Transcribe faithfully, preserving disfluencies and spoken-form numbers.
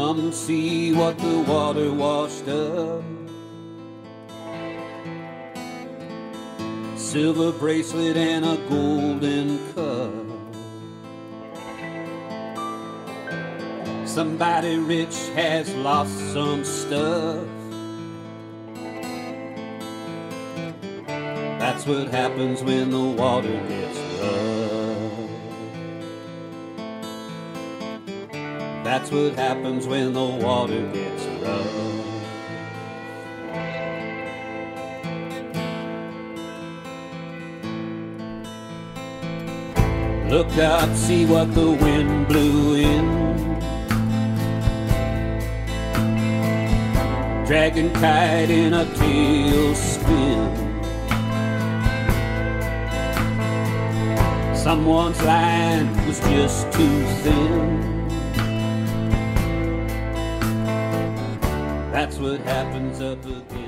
come and see what the water washed up. Silver bracelet and a golden cup. Somebody rich has lost some stuff. That's what happens when the water gets rough. That's what happens when the water gets rough. Look out, see what the wind blew in. Dragon kite in a tailspin. Someone's line was just too thin. That's what happens up again.